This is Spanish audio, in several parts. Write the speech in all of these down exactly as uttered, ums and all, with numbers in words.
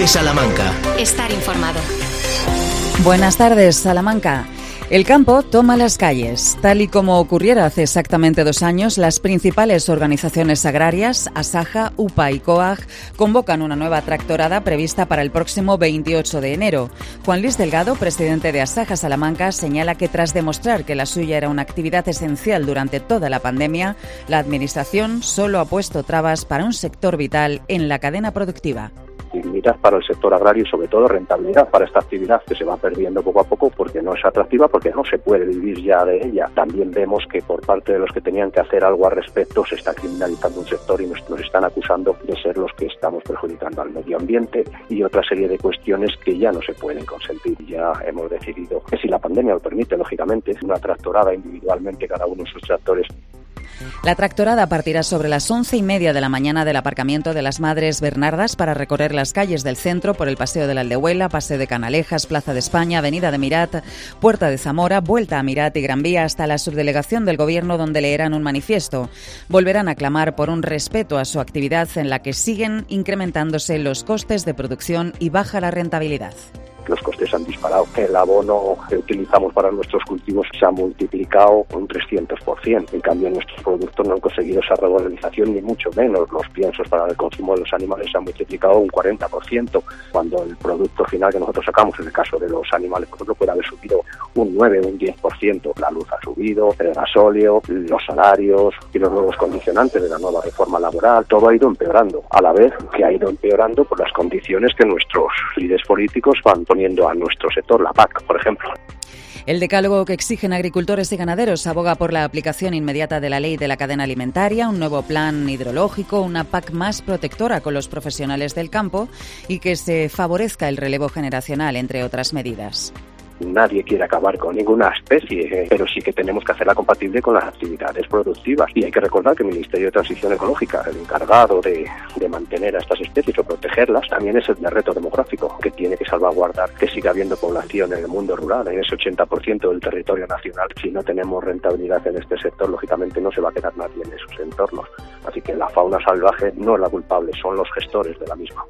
Salamanca. Estar informado. Buenas tardes, Salamanca. El campo toma las calles. Tal y como ocurriera hace exactamente dos años, las principales organizaciones agrarias, Asaja, UPA y COAG, convocan una nueva tractorada prevista para el próximo veintiocho de enero. Juan Luis Delgado, presidente de Asaja Salamanca, señala que tras demostrar que la suya era una actividad esencial durante toda la pandemia, la Administración solo ha puesto trabas para un sector vital en la cadena productiva. Dignidad para el sector agrario y sobre todo rentabilidad para esta actividad que se va perdiendo poco a poco porque no es atractiva, porque no se puede vivir ya de ella. También vemos que por parte de los que tenían que hacer algo al respecto se está criminalizando un sector y nos, nos están acusando de ser los que estamos perjudicando al medio ambiente y otra serie de cuestiones que ya no se pueden consentir. Ya hemos decidido que si la pandemia lo permite, lógicamente, una tractorada individualmente cada uno de sus tractores. La tractorada partirá sobre las once y media de la mañana del aparcamiento de las Madres Bernardas para recorrer las calles del centro por el Paseo de la Aldehuela, Paseo de Canalejas, Plaza de España, Avenida de Mirat, Puerta de Zamora, Vuelta a Mirat y Gran Vía hasta la subdelegación del Gobierno, donde leerán un manifiesto. Volverán a clamar por un respeto a su actividad en la que siguen incrementándose los costes de producción y baja la rentabilidad. Los costes han disparado. El abono que utilizamos para nuestros cultivos se ha multiplicado un trescientos por ciento. En cambio, nuestros productos no han conseguido esa regularización, ni mucho menos. Los piensos para el consumo de los animales se han multiplicado un cuarenta por ciento, cuando el producto final que nosotros sacamos, en el caso de los animales, por ejemplo, puede haber subido un nueve, un diez por ciento. La luz ha subido, el gasóleo, los salarios y los nuevos condicionantes de la nueva reforma laboral. Todo ha ido empeorando, a la vez que ha ido empeorando por las condiciones que nuestros líderes políticos van poniendo a nuestro sector, la P A C, por ejemplo. El decálogo que exigen agricultores y ganaderos aboga por la aplicación inmediata de la ley de la cadena alimentaria, un nuevo plan hidrológico, una P A C más protectora con los profesionales del campo y que se favorezca el relevo generacional, entre otras medidas. Nadie quiere acabar con ninguna especie, eh, pero sí que tenemos que hacerla compatible con las actividades productivas. Y hay que recordar que el Ministerio de Transición Ecológica, el encargado de, de mantener a estas especies o protegerlas, también es el de reto demográfico, que tiene que salvaguardar que siga habiendo población en el mundo rural, en ese ochenta por ciento del territorio nacional. Si no tenemos rentabilidad en este sector, lógicamente no se va a quedar nadie en esos entornos. Así que la fauna salvaje no es la culpable, son los gestores de la misma.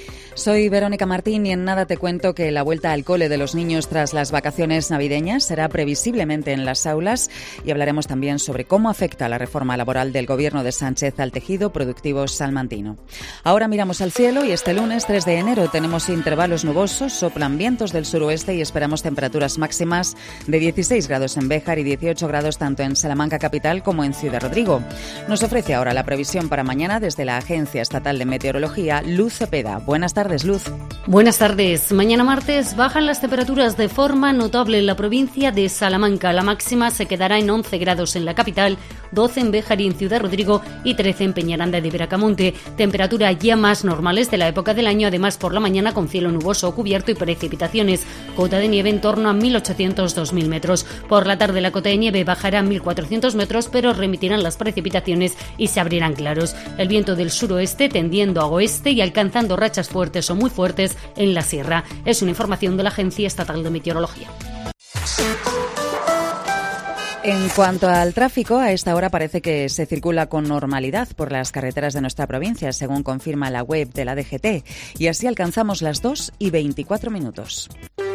Soy Verónica Martín y en nada te cuento que la vuelta al cole de los niños tras las vacaciones navideñas será previsiblemente en las aulas y hablaremos también sobre cómo afecta la reforma laboral del Gobierno de Sánchez al tejido productivo salmantino. Ahora miramos al cielo y este lunes tres de enero tenemos intervalos nubosos, soplan vientos del suroeste y esperamos temperaturas máximas de dieciséis grados en Béjar y dieciocho grados tanto en Salamanca capital como en Ciudad Rodrigo. Nos ofrece ahora la previsión para mañana desde la Agencia Estatal de Meteorología, Luz Cepeda. Buenas tardes. Luz. Buenas tardes. Mañana martes bajan las temperaturas de forma notable en la provincia de Salamanca. La máxima se quedará en once grados en la capital, doce en Béjar y en Ciudad Rodrigo y trece en Peñaranda de Bracamonte. Temperatura ya más normales de la época del año, además por la mañana con cielo nuboso cubierto y precipitaciones. Cota de nieve en torno a mil ochocientos a dos mil metros. Por la tarde la cota de nieve bajará a mil cuatrocientos metros, pero remitirán las precipitaciones y se abrirán claros. El viento del suroeste tendiendo a oeste y alcanzando rachas fuertes o muy fuertes en la sierra. Es una información de la Agencia Estatal de Meteorología. En cuanto al tráfico, a esta hora parece que se circula con normalidad por las carreteras de nuestra provincia, según confirma la web de la D G T. Y así alcanzamos las dos y veinticuatro minutos.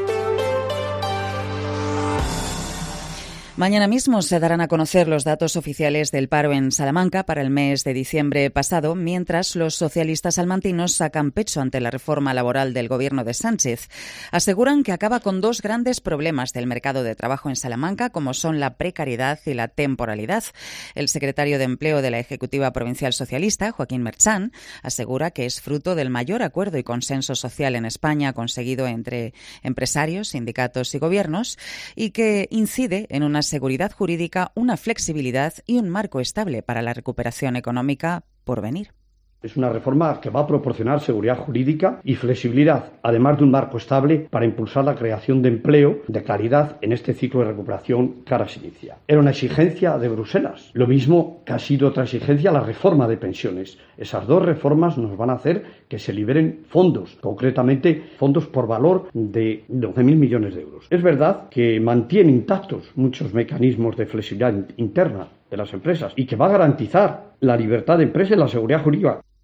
Mañana mismo se darán a conocer los datos oficiales del paro en Salamanca para el mes de diciembre pasado, mientras los socialistas salmantinos sacan pecho ante la reforma laboral del Gobierno de Sánchez. Aseguran que acaba con dos grandes problemas del mercado de trabajo en Salamanca, como son la precariedad y la temporalidad. El secretario de Empleo de la Ejecutiva Provincial Socialista, Joaquín Merchán, asegura que es fruto del mayor acuerdo y consenso social en España conseguido entre empresarios, sindicatos y gobiernos y que incide en una seguridad jurídica, una flexibilidad y un marco estable para la recuperación económica por venir. Es una reforma que va a proporcionar seguridad jurídica y flexibilidad, además de un marco estable para impulsar la creación de empleo de calidad en este ciclo de recuperación que ahora se inicia. Era una exigencia de Bruselas, lo mismo que ha sido otra exigencia la reforma de pensiones. Esas dos reformas nos van a hacer que se liberen fondos, concretamente fondos por valor de doce mil millones de euros. Es verdad que mantiene intactos muchos mecanismos de flexibilidad interna de las empresas y que va a garantizar la libertad de empresa y la seguridad jurídica.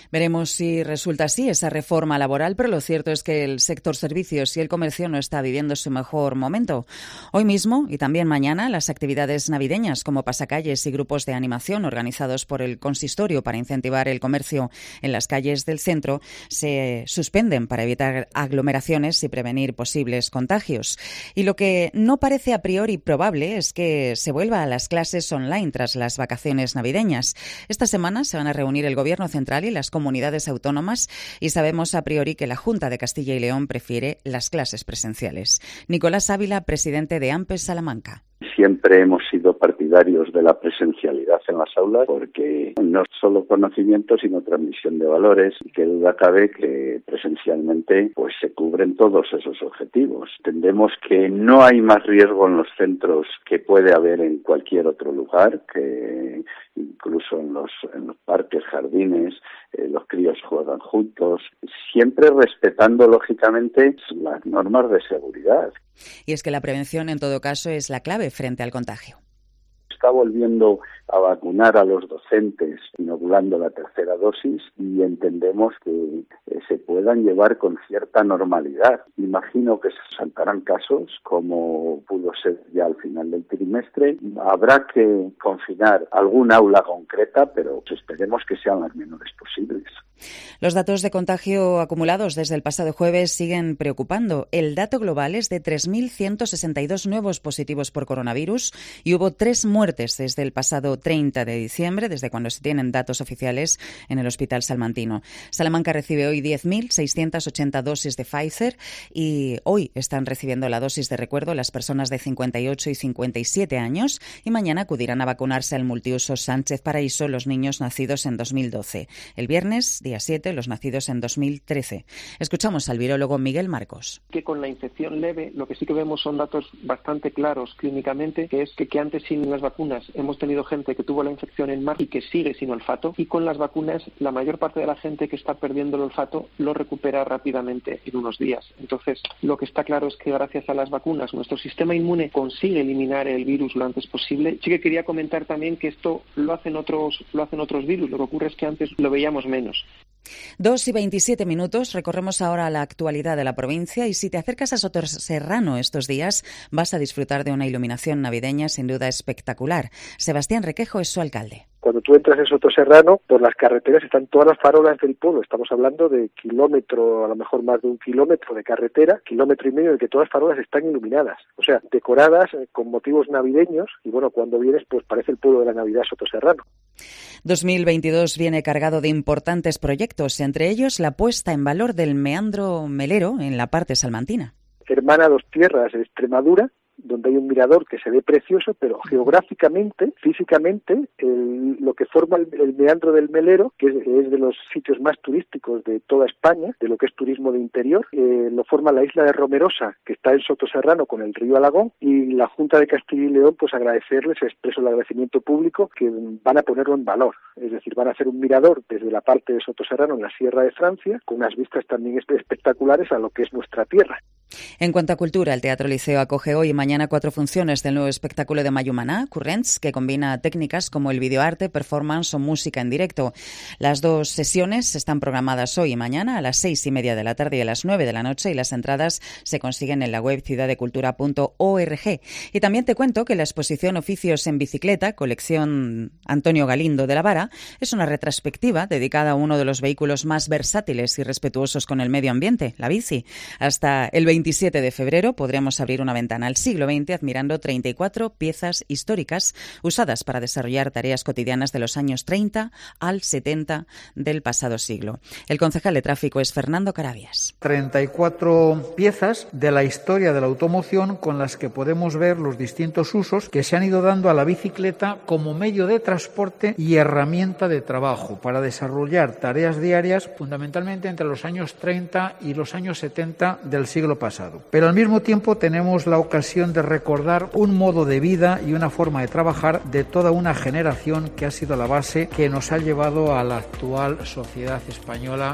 Veremos si resulta así esa reforma laboral, pero lo cierto es que el sector servicios y el comercio no está viviendo su mejor momento. Hoy mismo y también mañana las actividades navideñas como pasacalles y grupos de animación organizados por el consistorio para incentivar el comercio en las calles del centro se suspenden para evitar aglomeraciones y prevenir posibles contagios. Y lo que no parece a priori probable es que se vuelva a las clases online tras las vacaciones navideñas. Esta semana se van a reunir el Gobierno central y las comunidades autónomas y sabemos a priori que la Junta de Castilla y León prefiere las clases presenciales. Nicolás Ávila, presidente de AMPES Salamanca. Siempre hemos sido partidarios de la presencialidad en las aulas porque no solo conocimiento sino transmisión de valores, y que duda cabe que presencialmente pues se cubren todos esos objetivos. Entendemos que no hay más riesgo en los centros que puede haber en cualquier otro lugar, que incluso en los, en los parques, jardines, eh, los críos juegan juntos, siempre respetando lógicamente las normas de seguridad. Y es que la prevención en todo caso es la clave frente al contagio. Está volviendo a vacunar a los docentes, inoculando la tercera dosis, y entendemos que eh, se puedan llevar con cierta normalidad. Imagino que se saltarán casos, como pudo ser ya al final del trimestre. Habrá que confinar algún aula concreta, pero esperemos que sean las menores posibles. Los datos de contagio acumulados desde el pasado jueves siguen preocupando. El dato global es de tres mil ciento sesenta y dos nuevos positivos por coronavirus y hubo tres muertes desde el pasado treinta de diciembre, desde cuando se tienen datos oficiales en el Hospital Salmantino. Salamanca recibe hoy diez mil seiscientas ochenta dosis de Pfizer y hoy están recibiendo la dosis de recuerdo las personas de cincuenta y ocho y cincuenta y siete años y mañana acudirán a vacunarse al multiuso Sánchez Paraíso los niños nacidos en dos mil doce. El viernes, día siete, los nacidos en dos mil trece. Escuchamos al virólogo Miguel Marcos. Que con la infección leve lo que sí que vemos son datos bastante claros clínicamente, que es que, que antes sin las vacunas hemos tenido gente que tuvo la infección en marzo y que sigue sin olfato, y con las vacunas la mayor parte de la gente que está perdiendo el olfato lo recupera rápidamente en unos días. Entonces, lo que está claro es que gracias a las vacunas nuestro sistema inmune consigue eliminar el virus lo antes posible. Sí que quería comentar también que esto lo hacen otros, lo hacen otros virus, lo que ocurre es que antes lo veíamos menos. Dos y veintisiete minutos, recorremos ahora la actualidad de la provincia y si te acercas a Sotoserrano estos días vas a disfrutar de una iluminación navideña sin duda espectacular. Sebastián Requejo es su alcalde. Cuando tú entras en Sotoserrano, por las carreteras están todas las farolas del pueblo. Estamos hablando de kilómetro, a lo mejor más de un kilómetro de carretera, kilómetro y medio en el que todas las farolas están iluminadas. O sea, decoradas eh, con motivos navideños y bueno, cuando vienes pues parece el pueblo de la Navidad Sotoserrano. dos mil veintidós viene cargado de importantes proyectos, entre ellos la puesta en valor del meandro Melero en la parte salmantina. Hermana dos tierras, Extremadura, donde hay un mirador que se ve precioso, pero geográficamente, físicamente, el, lo que forma el, el meandro del Melero, que es, es de los sitios más turísticos de toda España, de lo que es turismo de interior, eh, lo forma la isla de Romerosa, que está en Sotoserrano con el río Alagón, y la Junta de Castilla y León, pues agradecerles, expreso el agradecimiento público, que van a ponerlo en valor, es decir, van a hacer un mirador desde la parte de Sotoserrano en la Sierra de Francia, con unas vistas también espectaculares a lo que es nuestra tierra. En cuanto a cultura, el Teatro Liceo acoge hoy y mañana cuatro funciones del nuevo espectáculo de Mayumaná, Currents, que combina técnicas como el videoarte, performance o música en directo. Las dos sesiones están programadas hoy y mañana a las seis y media de la tarde y a las nueve de la noche y las entradas se consiguen en la web ciudad de cultura punto org. Y también te cuento que la exposición Oficios en Bicicleta, colección Antonio Galindo de la Vara, es una retrospectiva dedicada a uno de los vehículos más versátiles y respetuosos con el medio ambiente, la bici. Hasta el veintisiete de febrero podremos abrir una ventana al siglo veinte admirando treinta y cuatro piezas históricas usadas para desarrollar tareas cotidianas de los años treinta al setenta del pasado siglo. El concejal de tráfico es Fernando Carabias. treinta y cuatro piezas de la historia de la automoción con las que podemos ver los distintos usos que se han ido dando a la bicicleta como medio de transporte y herramienta de trabajo para desarrollar tareas diarias fundamentalmente entre los años treinta y los años setenta del siglo pasado. Pero al mismo tiempo tenemos la ocasión de recordar un modo de vida y una forma de trabajar de toda una generación que ha sido la base que nos ha llevado a la actual sociedad española.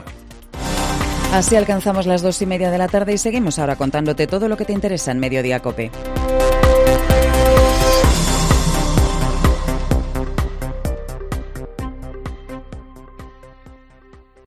Así alcanzamos las dos y media de la tarde y seguimos ahora contándote todo lo que te interesa en Mediodía COPE.